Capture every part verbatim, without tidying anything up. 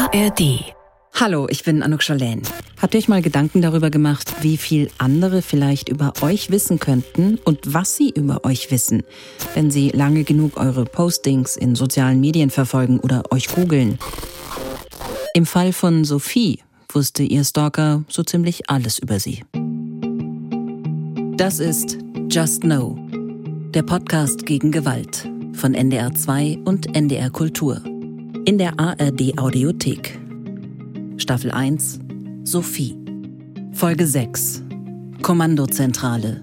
A R D. Hallo, ich bin Anouk Schalen. Habt ihr euch mal Gedanken darüber gemacht, wie viel andere vielleicht über euch wissen könnten und was sie über euch wissen, wenn sie lange genug eure Postings in sozialen Medien verfolgen oder euch googeln? Im Fall von Sophie wusste ihr Stalker so ziemlich alles über sie. Das ist Just Know, der Podcast gegen Gewalt von N D R zwei und N D R Kultur. In der A R D Audiothek. Staffel eins, Sophie. Folge sechs, Kommandozentrale.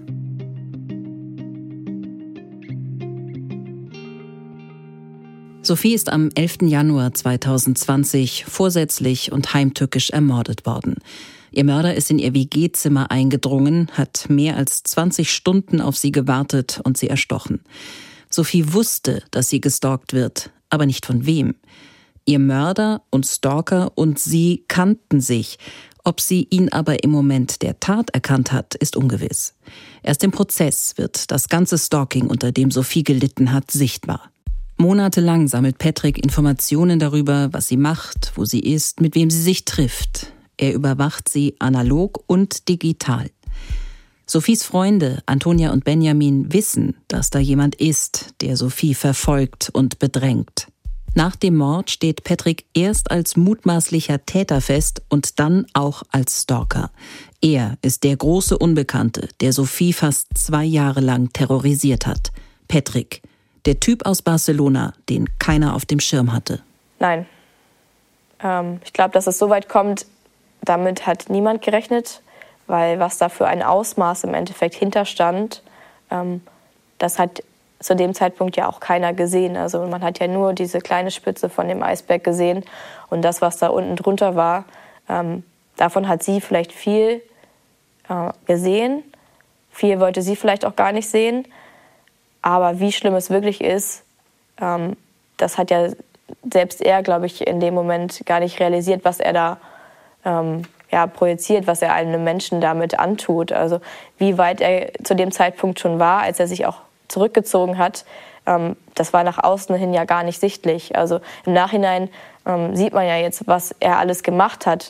Sophie ist am elften Januar zweitausendzwanzig vorsätzlich und heimtückisch ermordet worden. Ihr Mörder ist in ihr W G-Zimmer eingedrungen, hat mehr als zwanzig Stunden auf sie gewartet und sie erstochen. Sophie wusste, dass sie gestalkt wird, aber nicht von wem. Ihr Mörder und Stalker und sie kannten sich. Ob sie ihn aber im Moment der Tat erkannt hat, ist ungewiss. Erst im Prozess wird das ganze Stalking, unter dem Sophie gelitten hat, sichtbar. Monatelang sammelt Patrick Informationen darüber, was sie macht, wo sie ist, mit wem sie sich trifft. Er überwacht sie analog und digital. Sophies Freunde, Antonia und Benjamin, wissen, dass da jemand ist, der Sophie verfolgt und bedrängt. Nach dem Mord steht Patrick erst als mutmaßlicher Täter fest und dann auch als Stalker. Er ist der große Unbekannte, der Sophie fast zwei Jahre lang terrorisiert hat. Patrick, der Typ aus Barcelona, den keiner auf dem Schirm hatte. Nein. Ähm, ich glaube, dass es so weit kommt, damit hat niemand gerechnet, weil was da für ein Ausmaß im Endeffekt hinterstand, ähm, das hat zu dem Zeitpunkt ja auch keiner gesehen. Also man hat ja nur diese kleine Spitze von dem Eisberg gesehen und das, was da unten drunter war, ähm, davon hat sie vielleicht viel äh, gesehen. Viel wollte sie vielleicht auch gar nicht sehen. Aber wie schlimm es wirklich ist, ähm, das hat ja selbst er, glaube ich, in dem Moment gar nicht realisiert, was er da ähm, ja, projiziert, was er einem Menschen damit antut. Also wie weit er zu dem Zeitpunkt schon war, als er sich auch zurückgezogen hat, ähm, das war nach außen hin ja gar nicht sichtlich. Also im Nachhinein ähm, sieht man ja jetzt, was er alles gemacht hat.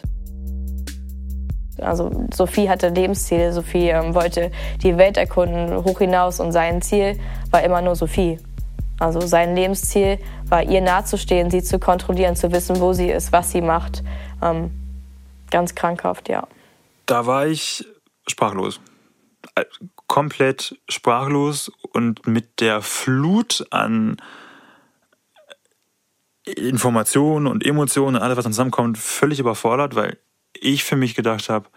Also Sophie hatte Lebensziele, Sophie ähm, wollte die Welt erkunden, hoch hinaus und sein Ziel war immer nur Sophie. Also sein Lebensziel war, ihr nahezustehen, sie zu kontrollieren, zu wissen, wo sie ist, was sie macht. Ähm, ganz krankhaft, ja. Da war ich sprachlos. Komplett sprachlos und mit der Flut an Informationen und Emotionen und alles, was dann zusammenkommt, völlig überfordert, weil ich für mich gedacht habe,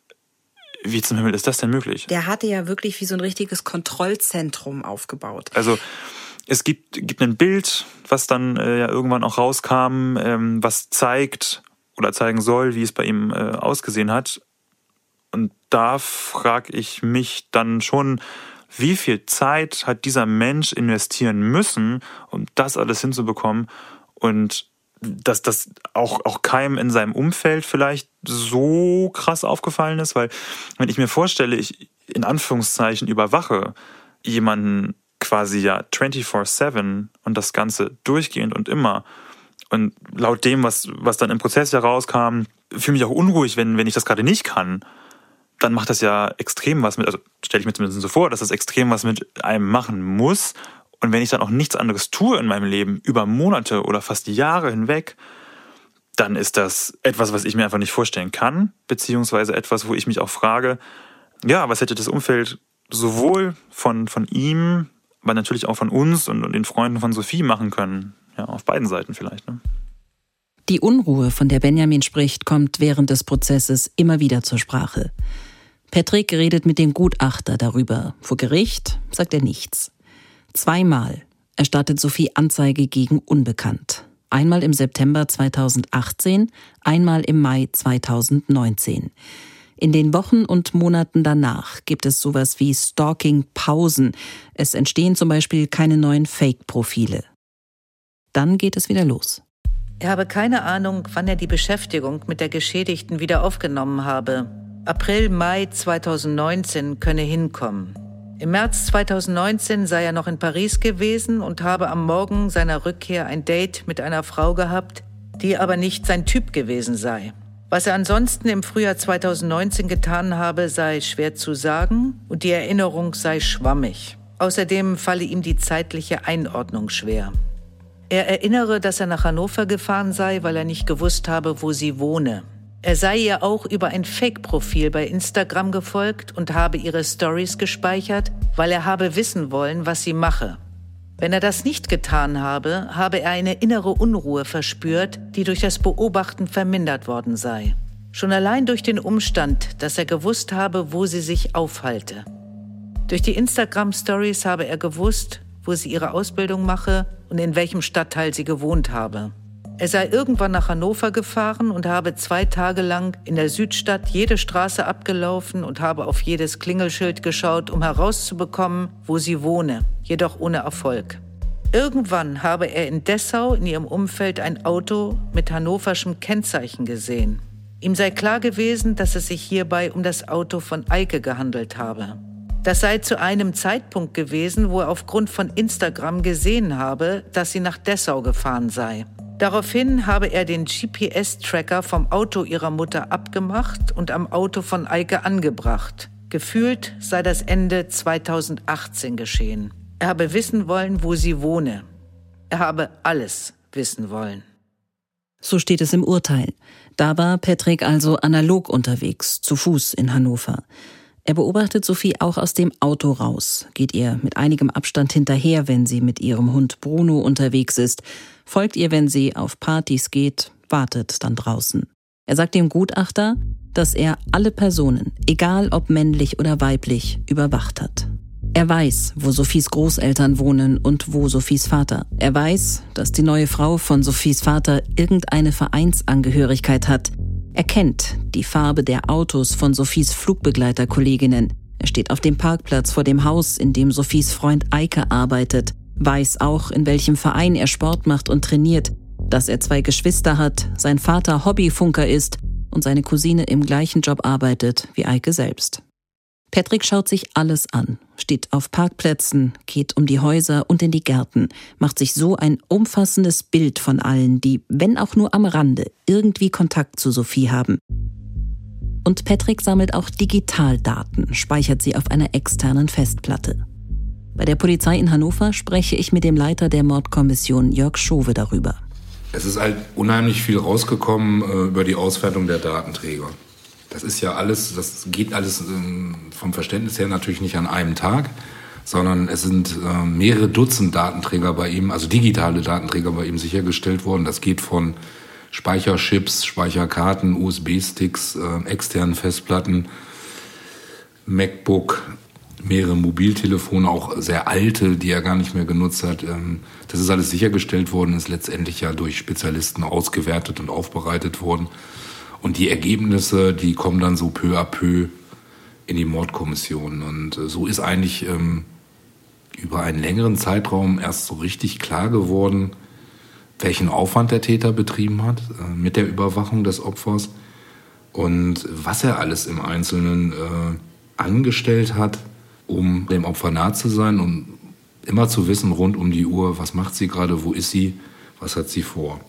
wie zum Himmel ist das denn möglich? Der hatte ja wirklich wie so ein richtiges Kontrollzentrum aufgebaut. Also es gibt, gibt ein Bild, was dann äh, ja irgendwann auch rauskam, ähm, was zeigt oder zeigen soll, wie es bei ihm äh, ausgesehen hat. Und da frage ich mich dann schon, wie viel Zeit hat dieser Mensch investieren müssen, um das alles hinzubekommen und dass das auch, auch keinem in seinem Umfeld vielleicht so krass aufgefallen ist, weil wenn ich mir vorstelle, ich in Anführungszeichen überwache jemanden quasi ja vierundzwanzig sieben und das Ganze durchgehend und immer und laut dem, was, was dann im Prozess herauskam, fühle ich mich auch unruhig, wenn, wenn ich das gerade nicht kann. Dann macht das ja extrem was mit, also stelle ich mir zumindest so vor, dass das extrem was mit einem machen muss. Und wenn ich dann auch nichts anderes tue in meinem Leben, über Monate oder fast Jahre hinweg, dann ist das etwas, was ich mir einfach nicht vorstellen kann, beziehungsweise etwas, wo ich mich auch frage, ja, was hätte das Umfeld sowohl von, von ihm, aber natürlich auch von uns und, und den Freunden von Sophie machen können. Ja, auf beiden Seiten vielleicht, ne? Die Unruhe, von der Benjamin spricht, kommt während des Prozesses immer wieder zur Sprache. Patrick redet mit dem Gutachter darüber. Vor Gericht sagt er nichts. Zweimal erstattet Sophie Anzeige gegen Unbekannt. Einmal im September zweitausendachtzehn, einmal im Mai zweitausendneunzehn. In den Wochen und Monaten danach gibt es sowas wie Stalking-Pausen. Es entstehen zum Beispiel keine neuen Fake-Profile. Dann geht es wieder los. Er habe keine Ahnung, wann er die Beschäftigung mit der Geschädigten wieder aufgenommen habe. April, Mai zweitausendneunzehn könne hinkommen. Im März zweitausendneunzehn sei er noch in Paris gewesen und habe am Morgen seiner Rückkehr ein Date mit einer Frau gehabt, die aber nicht sein Typ gewesen sei. Was er ansonsten im Frühjahr zweitausendneunzehn getan habe, sei schwer zu sagen und die Erinnerung sei schwammig. Außerdem falle ihm die zeitliche Einordnung schwer. Er erinnere, dass er nach Hannover gefahren sei, weil er nicht gewusst habe, wo sie wohne. Er sei ihr auch über ein Fake-Profil bei Instagram gefolgt und habe ihre Stories gespeichert, weil er habe wissen wollen, was sie mache. Wenn er das nicht getan habe, habe er eine innere Unruhe verspürt, die durch das Beobachten vermindert worden sei. Schon allein durch den Umstand, dass er gewusst habe, wo sie sich aufhalte. Durch die Instagram-Stories habe er gewusst, wo sie ihre Ausbildung mache und in welchem Stadtteil sie gewohnt habe. Er sei irgendwann nach Hannover gefahren und habe zwei Tage lang in der Südstadt jede Straße abgelaufen und habe auf jedes Klingelschild geschaut, um herauszubekommen, wo sie wohne, jedoch ohne Erfolg. Irgendwann habe er in Dessau in ihrem Umfeld ein Auto mit hannoverschem Kennzeichen gesehen. Ihm sei klar gewesen, dass es sich hierbei um das Auto von Eike gehandelt habe. Das sei zu einem Zeitpunkt gewesen, wo er aufgrund von Instagram gesehen habe, dass sie nach Dessau gefahren sei. Daraufhin habe er den G P S-Tracker vom Auto ihrer Mutter abgemacht und am Auto von Eike angebracht. Gefühlt sei das Ende zweitausendachtzehn geschehen. Er habe wissen wollen, wo sie wohne. Er habe alles wissen wollen. So steht es im Urteil. Da war Patrick also analog unterwegs, zu Fuß in Hannover. Er beobachtet Sophie auch aus dem Auto raus, geht ihr mit einigem Abstand hinterher, wenn sie mit ihrem Hund Bruno unterwegs ist, folgt ihr, wenn sie auf Partys geht, wartet dann draußen. Er sagt dem Gutachter, dass er alle Personen, egal ob männlich oder weiblich, überwacht hat. Er weiß, wo Sophies Großeltern wohnen und wo Sophies Vater. Er weiß, dass die neue Frau von Sophies Vater irgendeine Vereinsangehörigkeit hat. Er kennt die Farbe der Autos von Sophies Flugbegleiterkolleginnen. Er steht auf dem Parkplatz vor dem Haus, in dem Sophies Freund Eike arbeitet, weiß auch, in welchem Verein er Sport macht und trainiert, dass er zwei Geschwister hat, sein Vater Hobbyfunker ist und seine Cousine im gleichen Job arbeitet wie Eike selbst. Patrick schaut sich alles an, steht auf Parkplätzen, geht um die Häuser und in die Gärten, macht sich so ein umfassendes Bild von allen, die, wenn auch nur am Rande, irgendwie Kontakt zu Sophie haben. Und Patrick sammelt auch Digitaldaten, speichert sie auf einer externen Festplatte. Bei der Polizei in Hannover spreche ich mit dem Leiter der Mordkommission Jörg Schowe darüber. Es ist halt unheimlich viel rausgekommen äh, über die Auswertung der Datenträger. Das ist ja alles, das geht alles ähm, vom Verständnis her natürlich nicht an einem Tag, sondern es sind äh, mehrere Dutzend Datenträger bei ihm, also digitale Datenträger bei ihm sichergestellt worden. Das geht von Speicherchips, Speicherkarten, U S B-Sticks, äh, externen Festplatten, MacBook, mehrere Mobiltelefone, auch sehr alte, die er gar nicht mehr genutzt hat. Ähm, das ist alles sichergestellt worden, ist letztendlich ja durch Spezialisten ausgewertet und aufbereitet worden. Und die Ergebnisse, die kommen dann so peu à peu in die Mordkommission. Und äh, so ist eigentlich ähm, über einen längeren Zeitraum erst so richtig klar geworden, welchen Aufwand der Täter betrieben hat äh, mit der Überwachung des Opfers und was er alles im Einzelnen äh, angestellt hat, um dem Opfer nah zu sein und immer zu wissen rund um die Uhr, was macht sie gerade, wo ist sie, was hat sie vor.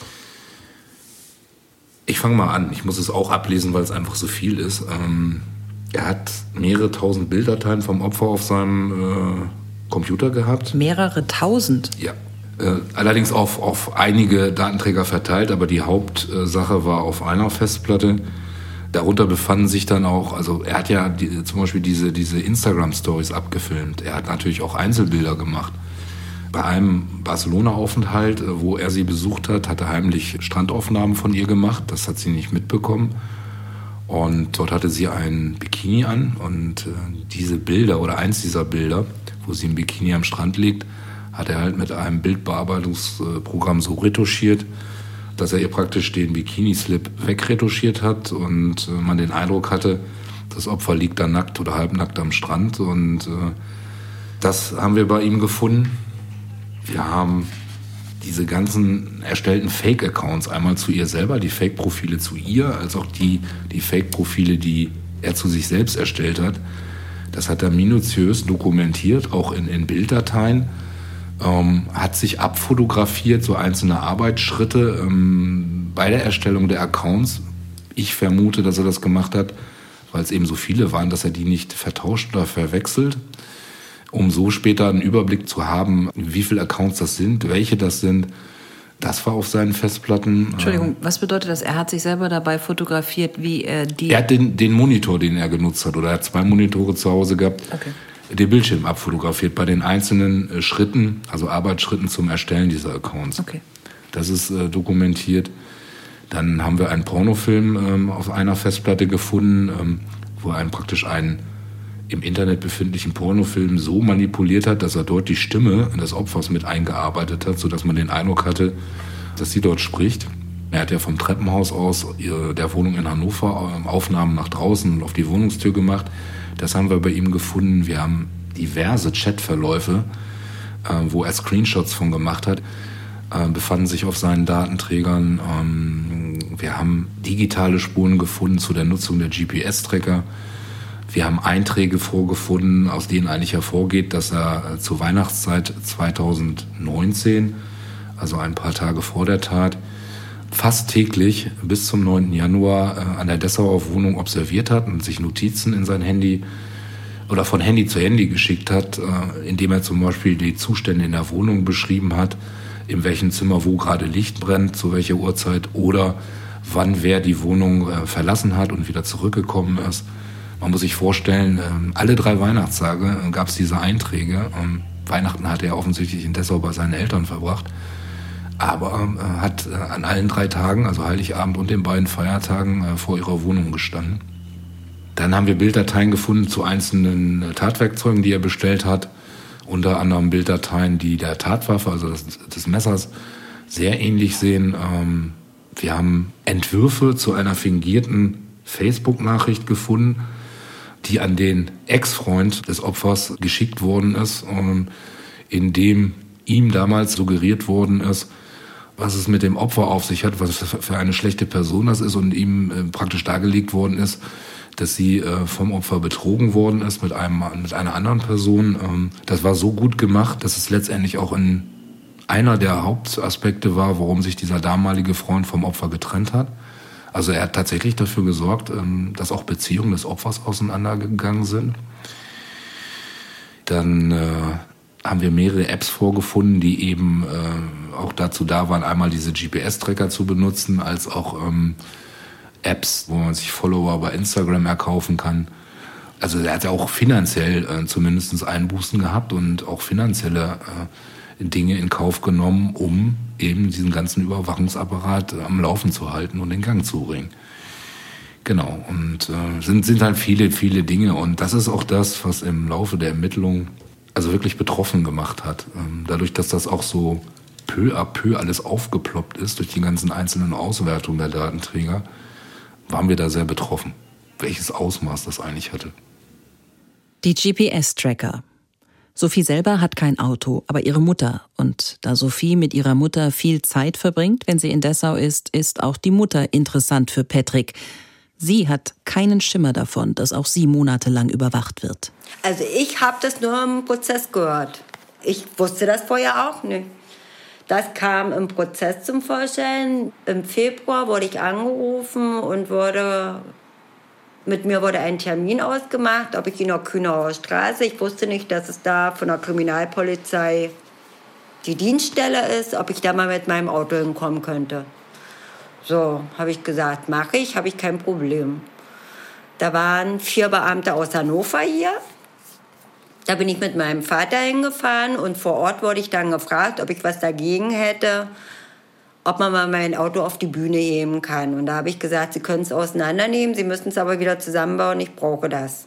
Ich fange mal an, ich muss es auch ablesen, weil es einfach so viel ist. Ähm, er hat mehrere tausend Bilddateien vom Opfer auf seinem äh, Computer gehabt. Mehrere tausend? Ja. Äh, allerdings auf, auf einige Datenträger verteilt, aber die Hauptsache war auf einer Festplatte. Darunter befanden sich dann auch, also er hat ja die, zum Beispiel diese, diese Instagram-Stories abgefilmt. Er hat natürlich auch Einzelbilder gemacht. Bei einem Barcelona-Aufenthalt, wo er sie besucht hat, hat er heimlich Strandaufnahmen von ihr gemacht. Das hat sie nicht mitbekommen. Und dort hatte sie ein Bikini an. Und äh, diese Bilder oder eins dieser Bilder, wo sie im Bikini am Strand liegt, hat er halt mit einem Bildbearbeitungsprogramm so retuschiert, dass er ihr praktisch den Bikini-Slip wegretuschiert hat und äh, man den Eindruck hatte, das Opfer liegt da nackt oder halbnackt am Strand. Und äh, das haben wir bei ihm gefunden. Wir haben diese ganzen erstellten Fake-Accounts, einmal zu ihr selber, die Fake-Profile zu ihr, als auch die, die Fake-Profile, die er zu sich selbst erstellt hat. Das hat er minutiös dokumentiert, auch in, in Bilddateien. ähm, hat sich abfotografiert, so einzelne Arbeitsschritte ähm, bei der Erstellung der Accounts. Ich vermute, dass er das gemacht hat, weil es eben so viele waren, dass er die nicht vertauscht oder verwechselt, um so später einen Überblick zu haben, wie viele Accounts das sind, welche das sind. Das war auf seinen Festplatten. Entschuldigung, was bedeutet das? Er hat sich selber dabei fotografiert, wie er die... Er hat den, den Monitor, den er genutzt hat, oder er hat zwei Monitore zu Hause gehabt, okay. Den Bildschirm abfotografiert bei den einzelnen Schritten, also Arbeitsschritten zum Erstellen dieser Accounts. Okay. Das ist äh, dokumentiert. Dann haben wir einen Pornofilm ähm, auf einer Festplatte gefunden, ähm, wo er einen, praktisch einen im Internet befindlichen Pornofilm so manipuliert hat, dass er dort die Stimme des Opfers mit eingearbeitet hat, sodass man den Eindruck hatte, dass sie dort spricht. Er hat ja vom Treppenhaus aus der Wohnung in Hannover Aufnahmen nach draußen und auf die Wohnungstür gemacht. Das haben wir bei ihm gefunden. Wir haben diverse Chatverläufe, wo er Screenshots von gemacht hat, befanden sich auf seinen Datenträgern. Wir haben digitale Spuren gefunden zu der Nutzung der G P S-Tracker. Wir haben Einträge vorgefunden, aus denen eigentlich hervorgeht, dass er zur Weihnachtszeit zweitausendneunzehn, also ein paar Tage vor der Tat, fast täglich bis zum neunten Januar an der Dessauer Wohnung observiert hat und sich Notizen in sein Handy oder von Handy zu Handy geschickt hat, indem er zum Beispiel die Zustände in der Wohnung beschrieben hat, in welchem Zimmer wo gerade Licht brennt, zu welcher Uhrzeit oder wann wer die Wohnung verlassen hat und wieder zurückgekommen ist. Man muss sich vorstellen, alle drei Weihnachtstage gab es diese Einträge. Weihnachten hat er offensichtlich in Dessau bei seinen Eltern verbracht. Aber hat an allen drei Tagen, also Heiligabend und den beiden Feiertagen, vor ihrer Wohnung gestanden. Dann haben wir Bilddateien gefunden zu einzelnen Tatwerkzeugen, die er bestellt hat. Unter anderem Bilddateien, die der Tatwaffe, also des, des Messers, sehr ähnlich sehen. Wir haben Entwürfe zu einer fingierten Facebook-Nachricht gefunden, die an den Ex-Freund des Opfers geschickt worden ist, in dem ihm damals suggeriert worden ist, was es mit dem Opfer auf sich hat, was für eine schlechte Person das ist und ihm praktisch dargelegt worden ist, dass sie vom Opfer betrogen worden ist mit einem mit einer anderen Person. Das war so gut gemacht, dass es letztendlich auch in einer der Hauptaspekte war, warum sich dieser damalige Freund vom Opfer getrennt hat. Also er hat tatsächlich dafür gesorgt, dass auch Beziehungen des Opfers auseinandergegangen sind. Dann äh, haben wir mehrere Apps vorgefunden, die eben äh, auch dazu da waren, einmal diese G P S-Tracker zu benutzen, als auch ähm, Apps, wo man sich Follower bei Instagram erkaufen kann. Also er hat ja auch finanziell äh, zumindest Einbußen gehabt und auch finanzielle äh, Dinge in Kauf genommen, um eben diesen ganzen Überwachungsapparat am Laufen zu halten und in Gang zu bringen. Genau, und äh, sind, sind halt viele, viele Dinge. Und das ist auch das, was im Laufe der Ermittlungen also wirklich betroffen gemacht hat. Ähm, dadurch, dass das auch so peu à peu alles aufgeploppt ist durch die ganzen einzelnen Auswertungen der Datenträger, waren wir da sehr betroffen, welches Ausmaß das eigentlich hatte. Die G P S-Tracker. Sophie selber hat kein Auto, aber ihre Mutter. Und da Sophie mit ihrer Mutter viel Zeit verbringt, wenn sie in Dessau ist, ist auch die Mutter interessant für Patrick. Sie hat keinen Schimmer davon, dass auch sie monatelang überwacht wird. Also ich habe das nur im Prozess gehört. Ich wusste das vorher auch nicht. Das kam im Prozess zum Vorschein. Im Februar wurde ich angerufen und wurde... Mit mir wurde ein Termin ausgemacht, ob ich in der Kühnauer Straße, ich wusste nicht, dass es da von der Kriminalpolizei die Dienststelle ist, ob ich da mal mit meinem Auto hinkommen könnte. So, habe ich gesagt, mache ich, habe ich kein Problem. Da waren vier Beamte aus Hannover hier. Da bin ich mit meinem Vater hingefahren und vor Ort wurde ich dann gefragt, ob ich was dagegen hätte, ob man mal mein Auto auf die Bühne heben kann. Und da habe ich gesagt, Sie können es auseinandernehmen, Sie müssen es aber wieder zusammenbauen, ich brauche das.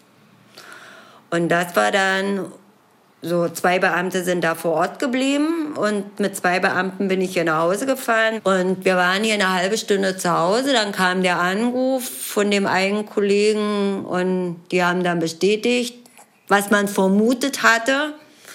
Und das war dann so, zwei Beamte sind da vor Ort geblieben und mit zwei Beamten bin ich hier nach Hause gefahren. Und wir waren hier eine halbe Stunde zu Hause, dann kam der Anruf von dem einen Kollegen und die haben dann bestätigt, was man vermutet hatte.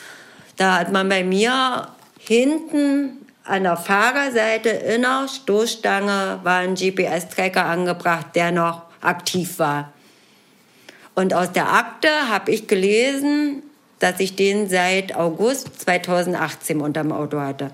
Da hat man bei mir hinten an der Fahrerseite in der Stoßstange war ein G P S-Tracker angebracht, der noch aktiv war. Und aus der Akte habe ich gelesen, dass ich den seit August zweitausendachtzehn unterm Auto hatte.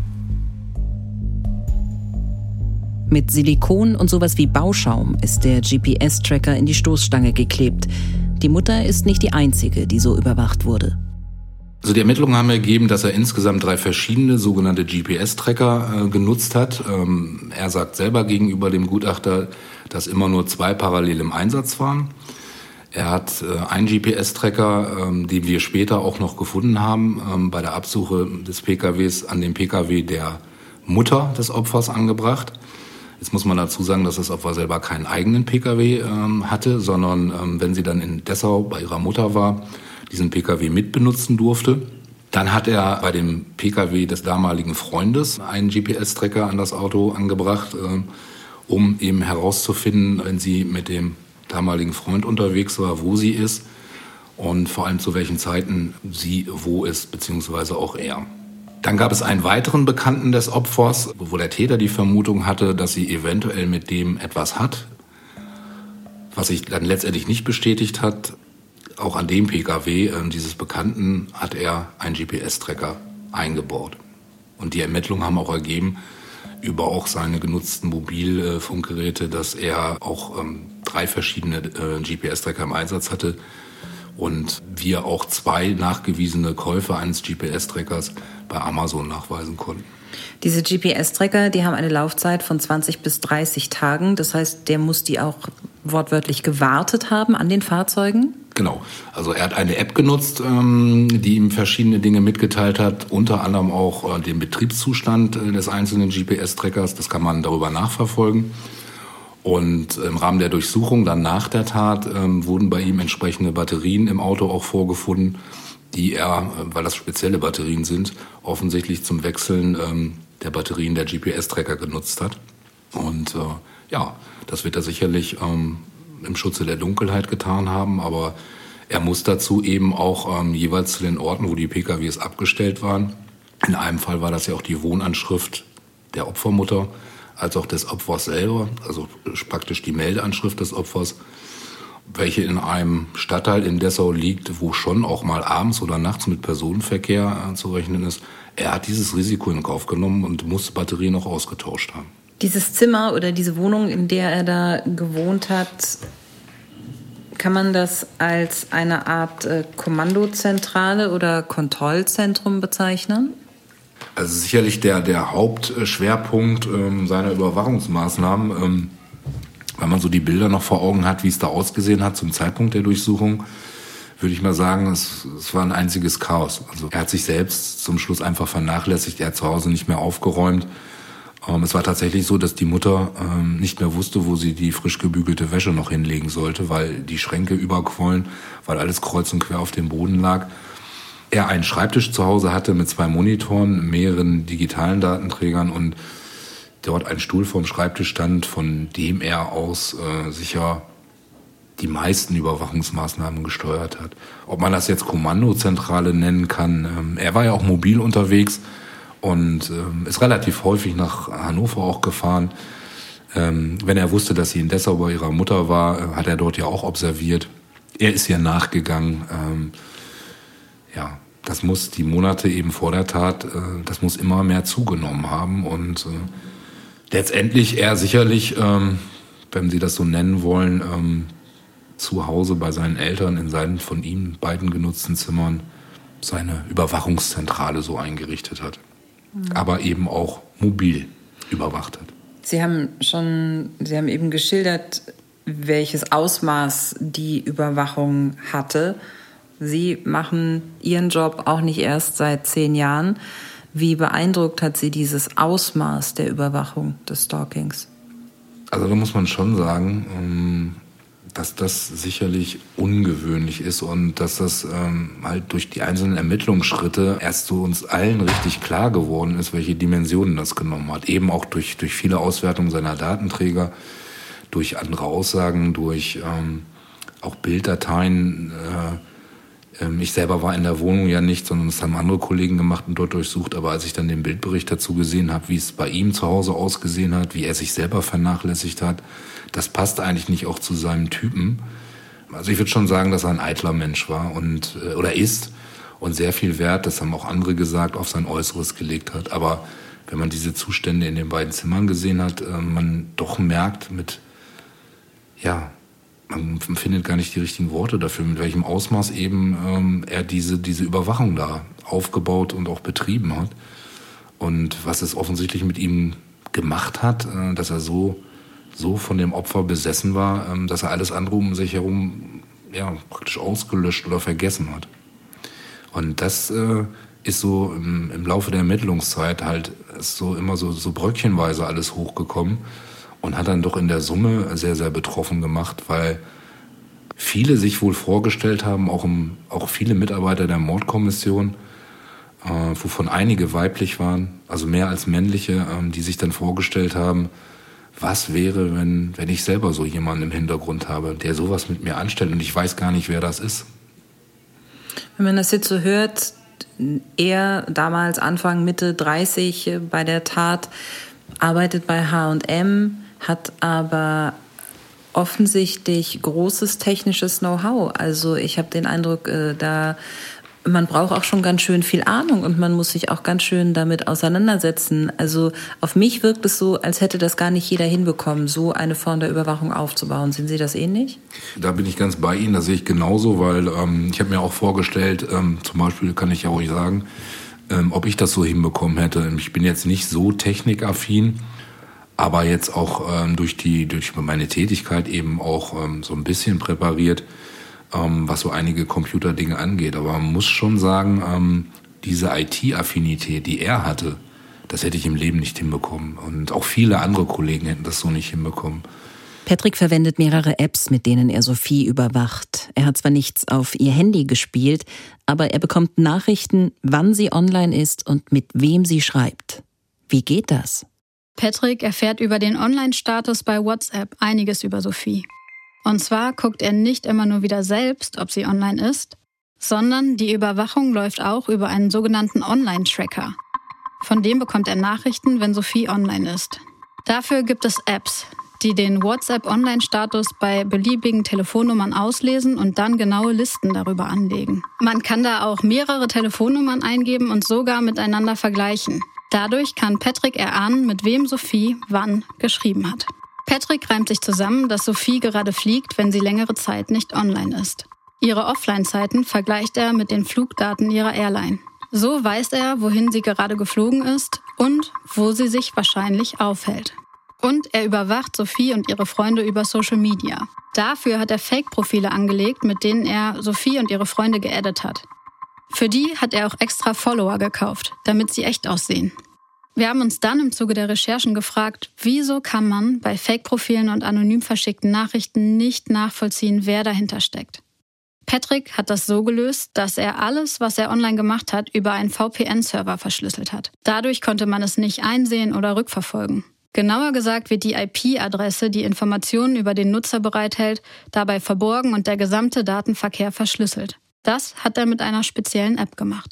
Mit Silikon und sowas wie Bauschaum ist der G P S-Tracker in die Stoßstange geklebt. Die Mutter ist nicht die einzige, die so überwacht wurde. Also die Ermittlungen haben ergeben, dass er insgesamt drei verschiedene sogenannte G P S-Tracker äh, genutzt hat. Ähm, er sagt selber gegenüber dem Gutachter, dass immer nur zwei parallel im Einsatz waren. Er hat äh, einen G P S-Tracker, ähm, den wir später auch noch gefunden haben, ähm, bei der Absuche des P K Ws an dem P K W der Mutter des Opfers angebracht. Jetzt muss man dazu sagen, dass das Opfer selber keinen eigenen P K W ähm, hatte, sondern ähm, wenn sie dann in Dessau bei ihrer Mutter war, diesen P K W mitbenutzen durfte. Dann hat er bei dem P K W des damaligen Freundes einen G P S-Tracker an das Auto angebracht, äh, um eben herauszufinden, wenn sie mit dem damaligen Freund unterwegs war, wo sie ist und vor allem zu welchen Zeiten sie wo ist, beziehungsweise auch er. Dann gab es einen weiteren Bekannten des Opfers, wo der Täter die Vermutung hatte, dass sie eventuell mit dem etwas hat, was sich dann letztendlich nicht bestätigt hat. Auch an dem P K W äh, dieses Bekannten hat er einen G P S-Tracker eingebaut. Und die Ermittlungen haben auch ergeben, über auch seine genutzten Mobilfunkgeräte, dass er auch ähm, drei verschiedene äh, G P S-Tracker im Einsatz hatte. Und wir auch zwei nachgewiesene Käufe eines G P S-Trackers bei Amazon nachweisen konnten. Diese G P S-Tracker, die haben eine Laufzeit von zwanzig bis dreißig Tagen. Das heißt, der muss die auch wortwörtlich gewartet haben an den Fahrzeugen? Genau. Also er hat eine App genutzt, die ihm verschiedene Dinge mitgeteilt hat, unter anderem auch den Betriebszustand des einzelnen G P S-Trackers. Das kann man darüber nachverfolgen. Und im Rahmen der Durchsuchung dann nach der Tat ähm, wurden bei ihm entsprechende Batterien im Auto auch vorgefunden, die er, weil das spezielle Batterien sind, offensichtlich zum Wechseln ähm, der Batterien der G P S-Tracker genutzt hat. Und äh, ja, das wird er sicherlich ähm, im Schutze der Dunkelheit getan haben, aber er muss dazu eben auch ähm, jeweils zu den Orten, wo die P K Ws abgestellt waren. In einem Fall war das ja auch die Wohnanschrift der Opfermutter, als auch des Opfers selber, also praktisch die Meldeanschrift des Opfers, welche in einem Stadtteil in Dessau liegt, wo schon auch mal abends oder nachts mit Personenverkehr äh, zu rechnen ist. Er hat dieses Risiko in Kauf genommen und muss Batterien auch ausgetauscht haben. Dieses Zimmer oder diese Wohnung, in der er da gewohnt hat, kann man das als eine Art äh, Kommandozentrale oder Kontrollzentrum bezeichnen? Also sicherlich der, der Hauptschwerpunkt ähm, seiner Überwachungsmaßnahmen, ähm, wenn man so die Bilder noch vor Augen hat, wie es da ausgesehen hat zum Zeitpunkt der Durchsuchung, würde ich mal sagen, es, es war ein einziges Chaos. Also er hat sich selbst zum Schluss einfach vernachlässigt, er hat zu Hause nicht mehr aufgeräumt. Ähm, es war tatsächlich so, dass die Mutter ähm, nicht mehr wusste, wo sie die frisch gebügelte Wäsche noch hinlegen sollte, weil die Schränke überquollen, weil alles kreuz und quer auf dem Boden lag. Er einen Schreibtisch zu Hause hatte mit zwei Monitoren, mehreren digitalen Datenträgern und dort ein Stuhl vorm Schreibtisch stand, von dem er aus äh, sicher die meisten Überwachungsmaßnahmen gesteuert hat. Ob man das jetzt Kommandozentrale nennen kann, ähm, er war ja auch mobil unterwegs und ähm, ist relativ häufig nach Hannover auch gefahren. Ähm, wenn er wusste, dass sie in Dessau bei ihrer Mutter war, äh, hat er dort ja auch observiert. Er ist ihr nachgegangen. Ähm, Ja, das muss die Monate eben vor der Tat, äh, das muss immer mehr zugenommen haben und äh, letztendlich er sicherlich, ähm, wenn Sie das so nennen wollen, ähm, zu Hause bei seinen Eltern in seinen von ihm beiden genutzten Zimmern seine Überwachungszentrale so eingerichtet hat, mhm. aber eben auch mobil überwacht hat. Sie haben schon, Sie haben eben geschildert, welches Ausmaß die Überwachung hatte. Sie machen Ihren Job auch nicht erst seit zehn Jahren. Wie beeindruckt hat Sie dieses Ausmaß der Überwachung des Stalkings? Also da muss man schon sagen, dass das sicherlich ungewöhnlich ist und dass das halt durch die einzelnen Ermittlungsschritte erst so uns allen richtig klar geworden ist, welche Dimensionen das genommen hat. Eben auch durch, durch viele Auswertungen seiner Datenträger, durch andere Aussagen, durch ähm, auch Bilddateien. Äh, Ich selber war in der Wohnung ja nicht, sondern das haben andere Kollegen gemacht und dort durchsucht. Aber als ich dann den Bildbericht dazu gesehen habe, wie es bei ihm zu Hause ausgesehen hat, wie er sich selber vernachlässigt hat, das passt eigentlich nicht auch zu seinem Typen. Also ich würde schon sagen, dass er ein eitler Mensch war und oder ist und sehr viel Wert, das haben auch andere gesagt, auf sein Äußeres gelegt hat. Aber wenn man diese Zustände in den beiden Zimmern gesehen hat, man doch merkt mit, ja, man findet gar nicht die richtigen Worte dafür, mit welchem Ausmaß eben ähm, er diese, diese Überwachung da aufgebaut und auch betrieben hat. Und was es offensichtlich mit ihm gemacht hat, äh, dass er so, so von dem Opfer besessen war, äh, dass er alles andere um sich herum ja, praktisch ausgelöscht oder vergessen hat. Und das äh, ist so im, im Laufe der Ermittlungszeit halt ist so immer so, so bröckchenweise alles hochgekommen und hat dann doch in der Summe sehr, sehr betroffen gemacht, weil viele sich wohl vorgestellt haben, auch, im, auch viele Mitarbeiter der Mordkommission, äh, wovon einige weiblich waren, also mehr als männliche, äh, die sich dann vorgestellt haben, was wäre, wenn, wenn ich selber so jemanden im Hintergrund habe, der sowas mit mir anstellt und ich weiß gar nicht, wer das ist. Wenn man das jetzt so hört, er damals Anfang, Mitte dreißig bei der Tat, arbeitet bei H und M, hat aber offensichtlich großes technisches Know-how. Also ich habe den Eindruck, äh, da man braucht auch schon ganz schön viel Ahnung und man muss sich auch ganz schön damit auseinandersetzen. Also auf mich wirkt es so, als hätte das gar nicht jeder hinbekommen, so eine Form der Überwachung aufzubauen. Sehen Sie das ähnlich? Da bin ich ganz bei Ihnen, das sehe ich genauso, weil ähm, ich habe mir auch vorgestellt, ähm, zum Beispiel kann ich ja auch sagen, ähm, ob ich das so hinbekommen hätte. Ich bin jetzt nicht so technikaffin, aber jetzt auch ähm, durch die durch meine Tätigkeit eben auch ähm, so ein bisschen präpariert, ähm, was so einige Computerdinge angeht. Aber man muss schon sagen, ähm, diese I T-Affinität, die er hatte, das hätte ich im Leben nicht hinbekommen. Und auch viele andere Kollegen hätten das so nicht hinbekommen. Patrick verwendet mehrere Apps, mit denen er Sophie überwacht. Er hat zwar nichts auf ihr Handy gespielt, aber er bekommt Nachrichten, wann sie online ist und mit wem sie schreibt. Wie geht das? Patrick erfährt über den Online-Status bei WhatsApp einiges über Sophie. Und zwar guckt er nicht immer nur wieder selbst, ob sie online ist, sondern die Überwachung läuft auch über einen sogenannten Online-Tracker. Von dem bekommt er Nachrichten, wenn Sophie online ist. Dafür gibt es Apps, die den WhatsApp-Online-Status bei beliebigen Telefonnummern auslesen und dann genaue Listen darüber anlegen. Man kann da auch mehrere Telefonnummern eingeben und sogar miteinander vergleichen. Dadurch kann Patrick erahnen, mit wem Sophie wann geschrieben hat. Patrick reimt sich zusammen, dass Sophie gerade fliegt, wenn sie längere Zeit nicht online ist. Ihre Offline-Zeiten vergleicht er mit den Flugdaten ihrer Airline. So weiß er, wohin sie gerade geflogen ist und wo sie sich wahrscheinlich aufhält. Und er überwacht Sophie und ihre Freunde über Social Media. Dafür hat er Fake-Profile angelegt, mit denen er Sophie und ihre Freunde geaddet hat. Für die hat er auch extra Follower gekauft, damit sie echt aussehen. Wir haben uns dann im Zuge der Recherchen gefragt, wieso kann man bei Fake-Profilen und anonym verschickten Nachrichten nicht nachvollziehen, wer dahinter steckt. Patrick hat das so gelöst, dass er alles, was er online gemacht hat, über einen V P N-Server verschlüsselt hat. Dadurch konnte man es nicht einsehen oder rückverfolgen. Genauer gesagt wird die I P-Adresse, die Informationen über den Nutzer bereithält, dabei verborgen und der gesamte Datenverkehr verschlüsselt. Das hat er mit einer speziellen App gemacht.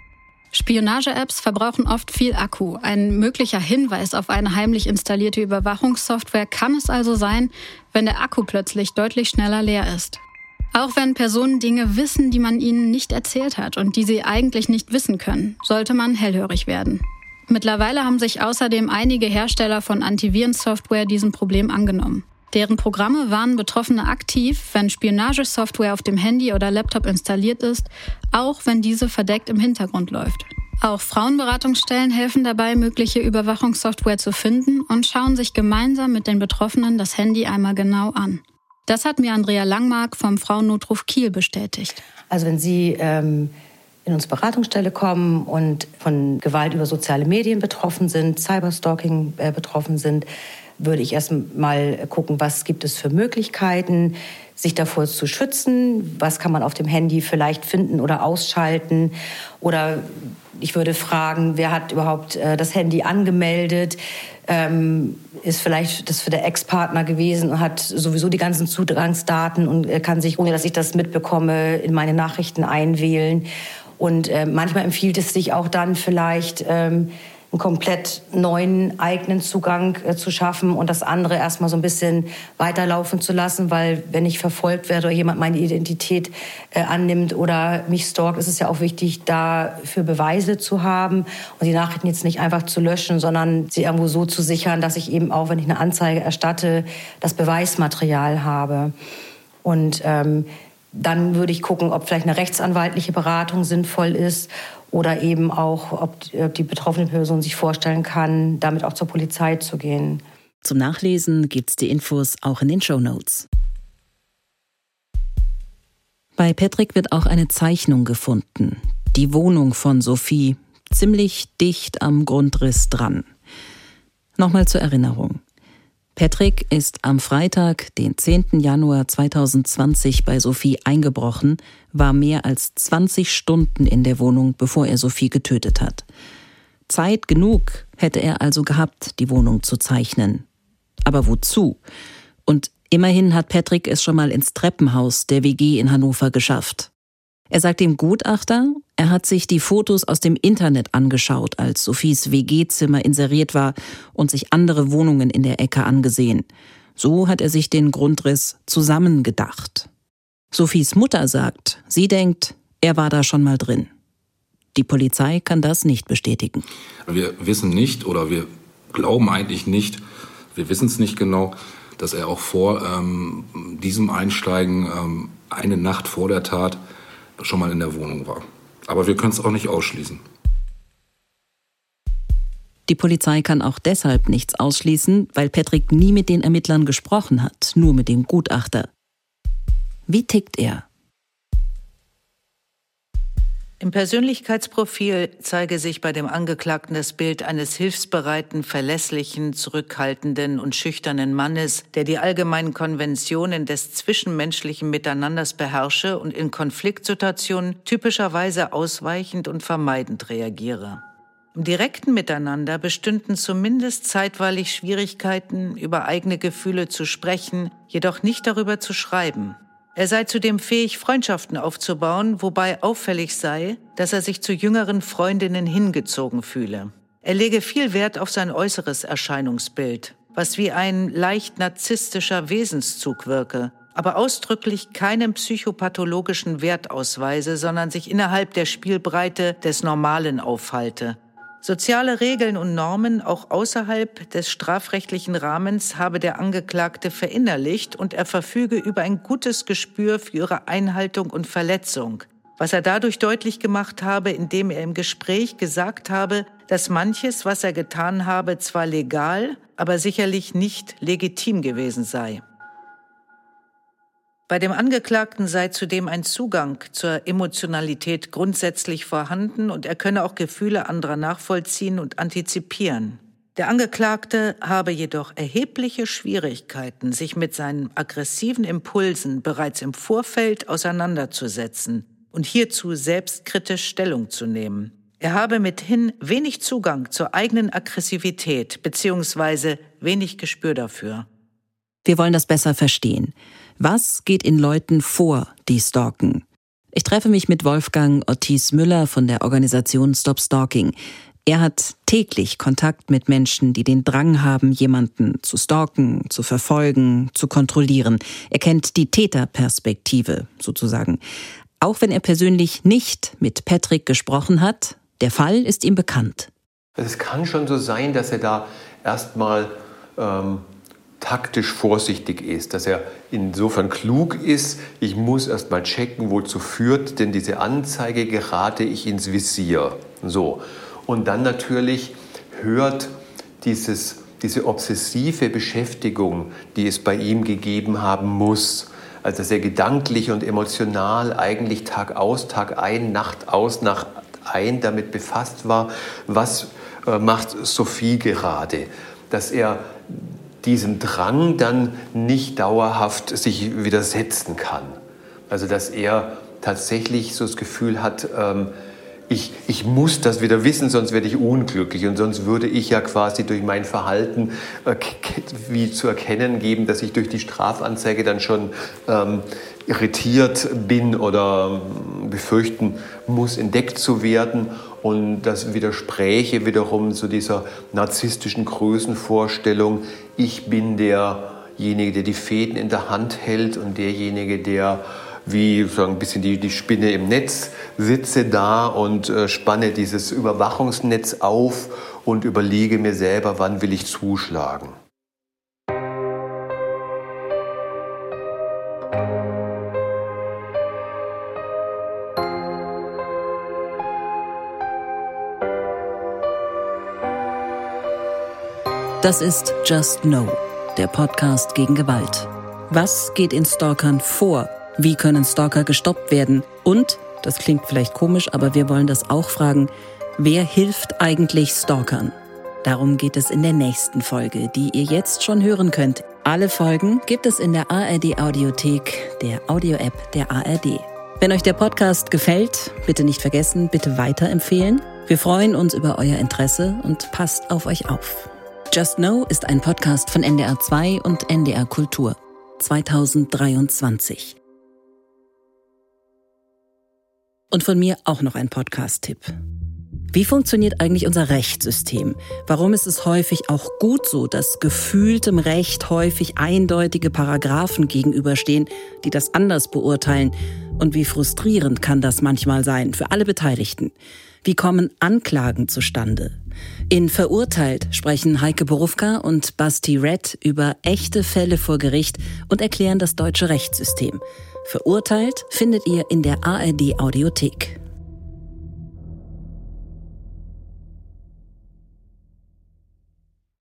Spionage-Apps verbrauchen oft viel Akku. Ein möglicher Hinweis auf eine heimlich installierte Überwachungssoftware kann es also sein, wenn der Akku plötzlich deutlich schneller leer ist. Auch wenn Personen Dinge wissen, die man ihnen nicht erzählt hat und die sie eigentlich nicht wissen können, sollte man hellhörig werden. Mittlerweile haben sich außerdem einige Hersteller von Antivirensoftware diesem Problem angenommen. Deren Programme warnen Betroffene aktiv, wenn Spionagesoftware auf dem Handy oder Laptop installiert ist, auch wenn diese verdeckt im Hintergrund läuft. Auch Frauenberatungsstellen helfen dabei, mögliche Überwachungssoftware zu finden und schauen sich gemeinsam mit den Betroffenen das Handy einmal genau an. Das hat mir Andrea Langmark vom Frauennotruf Kiel bestätigt. Also wenn Sie ähm, in unsere Beratungsstelle kommen und von Gewalt über soziale Medien betroffen sind, Cyberstalking äh, betroffen sind, würde ich erst mal gucken, was gibt es für Möglichkeiten, sich davor zu schützen, was kann man auf dem Handy vielleicht finden oder ausschalten. Oder ich würde fragen, wer hat überhaupt äh, das Handy angemeldet, ähm, ist vielleicht das für der Ex-Partner gewesen und hat sowieso die ganzen Zugangsdaten und äh, kann sich, ohne dass ich das mitbekomme, in meine Nachrichten einwählen. Und äh, manchmal empfiehlt es sich auch dann vielleicht, ähm, einen komplett neuen eigenen Zugang äh, zu schaffen und das andere erstmal so ein bisschen weiterlaufen zu lassen, weil wenn ich verfolgt werde oder jemand meine Identität äh, annimmt oder mich stalkt, ist es ja auch wichtig, dafür Beweise zu haben und die Nachrichten jetzt nicht einfach zu löschen, sondern sie irgendwo so zu sichern, dass ich eben auch, wenn ich eine Anzeige erstatte, das Beweismaterial habe. Und ähm, dann würde ich gucken, ob vielleicht eine rechtsanwaltliche Beratung sinnvoll ist oder eben auch, ob die betroffene Person sich vorstellen kann, damit auch zur Polizei zu gehen. Zum Nachlesen gibt's die Infos auch in den Shownotes. Bei Patrick wird auch eine Zeichnung gefunden. Die Wohnung von Sophie, ziemlich dicht am Grundriss dran. Nochmal zur Erinnerung. Patrick ist am Freitag, den zehnten Januar zweitausendzwanzig, bei Sophie eingebrochen, war mehr als zwanzig Stunden in der Wohnung, bevor er Sophie getötet hat. Zeit genug hätte er also gehabt, die Wohnung zu zeichnen. Aber wozu? Und immerhin hat Patrick es schon mal ins Treppenhaus der W G in Hannover geschafft. Er sagt dem Gutachter, er hat sich die Fotos aus dem Internet angeschaut, als Sophies W G-Zimmer inseriert war und sich andere Wohnungen in der Ecke angesehen. So hat er sich den Grundriss zusammengedacht. Sophies Mutter sagt, sie denkt, er war da schon mal drin. Die Polizei kann das nicht bestätigen. Wir wissen nicht oder wir glauben eigentlich nicht, wir wissen es nicht genau, dass er auch vor ähm, diesem Einsteigen ähm, eine Nacht vor der Tat schon mal in der Wohnung war. Aber wir können es auch nicht ausschließen. Die Polizei kann auch deshalb nichts ausschließen, weil Patrick nie mit den Ermittlern gesprochen hat, nur mit dem Gutachter. Wie tickt er? Im Persönlichkeitsprofil zeige sich bei dem Angeklagten das Bild eines hilfsbereiten, verlässlichen, zurückhaltenden und schüchternen Mannes, der die allgemeinen Konventionen des zwischenmenschlichen Miteinanders beherrsche und in Konfliktsituationen typischerweise ausweichend und vermeidend reagiere. Im direkten Miteinander bestünden zumindest zeitweilig Schwierigkeiten, über eigene Gefühle zu sprechen, jedoch nicht darüber zu schreiben. Er sei zudem fähig, Freundschaften aufzubauen, wobei auffällig sei, dass er sich zu jüngeren Freundinnen hingezogen fühle. Er lege viel Wert auf sein äußeres Erscheinungsbild, was wie ein leicht narzisstischer Wesenszug wirke, aber ausdrücklich keinen psychopathologischen Wert ausweise, sondern sich innerhalb der Spielbreite des Normalen aufhalte. Soziale Regeln und Normen auch außerhalb des strafrechtlichen Rahmens habe der Angeklagte verinnerlicht und er verfüge über ein gutes Gespür für ihre Einhaltung und Verletzung, was er dadurch deutlich gemacht habe, indem er im Gespräch gesagt habe, dass manches, was er getan habe, zwar legal, aber sicherlich nicht legitim gewesen sei. Bei dem Angeklagten sei zudem ein Zugang zur Emotionalität grundsätzlich vorhanden und er könne auch Gefühle anderer nachvollziehen und antizipieren. Der Angeklagte habe jedoch erhebliche Schwierigkeiten, sich mit seinen aggressiven Impulsen bereits im Vorfeld auseinanderzusetzen und hierzu selbstkritisch Stellung zu nehmen. Er habe mithin wenig Zugang zur eigenen Aggressivität bzw. wenig Gespür dafür. Wir wollen das besser verstehen. Was geht in Leuten vor, die stalken? Ich treffe mich mit Wolfgang Ortiz Müller von der Organisation Stop Stalking. Er hat täglich Kontakt mit Menschen, die den Drang haben, jemanden zu stalken, zu verfolgen, zu kontrollieren. Er kennt die Täterperspektive sozusagen. Auch wenn er persönlich nicht mit Patrick gesprochen hat, der Fall ist ihm bekannt. Es kann schon so sein, dass er da erstmal ähm taktisch vorsichtig ist, dass er insofern klug ist, ich muss erst mal checken, wozu führt denn diese Anzeige, gerate ich ins Visier. So. Und dann natürlich hört dieses, diese obsessive Beschäftigung, die es bei ihm gegeben haben muss, also dass er gedanklich und emotional eigentlich Tag aus, Tag ein, Nacht aus, Nacht ein damit befasst war, was äh, macht Sophie gerade, dass er diesem Drang dann nicht dauerhaft sich widersetzen kann. Also dass er tatsächlich so das Gefühl hat, ähm, ich, ich muss das wieder wissen, sonst werde ich unglücklich und sonst würde ich ja quasi durch mein Verhalten äh, wie zu erkennen geben, dass ich durch die Strafanzeige dann schon ähm, irritiert bin oder ähm, befürchten muss, entdeckt zu werden. Und das widerspräche wiederum zu dieser narzisstischen Größenvorstellung, ich bin derjenige, der die Fäden in der Hand hält und derjenige, der wie sagen, ein bisschen die, die Spinne im Netz sitze da und äh, spanne dieses Überwachungsnetz auf und überlege mir selber, wann will ich zuschlagen. Das ist Just Know, der Podcast gegen Gewalt. Was geht in Stalkern vor? Wie können Stalker gestoppt werden? Und, das klingt vielleicht komisch, aber wir wollen das auch fragen, wer hilft eigentlich Stalkern? Darum geht es in der nächsten Folge, die ihr jetzt schon hören könnt. Alle Folgen gibt es in der A R D-Audiothek, der Audio-App der A R D. Wenn euch der Podcast gefällt, bitte nicht vergessen, bitte weiterempfehlen. Wir freuen uns über euer Interesse und passt auf euch auf. Just Know ist ein Podcast von N D R zwei und N D R Kultur zweitausenddreiundzwanzig. Und von mir auch noch ein Podcast-Tipp. Wie funktioniert eigentlich unser Rechtssystem? Warum ist es häufig auch gut so, dass gefühltem Recht häufig eindeutige Paragraphen gegenüberstehen, die das anders beurteilen? Und wie frustrierend kann das manchmal sein für alle Beteiligten? Wie kommen Anklagen zustande? In Verurteilt sprechen Heike Borufka und Basti Red über echte Fälle vor Gericht und erklären das deutsche Rechtssystem. Verurteilt findet ihr in der A R D-Audiothek.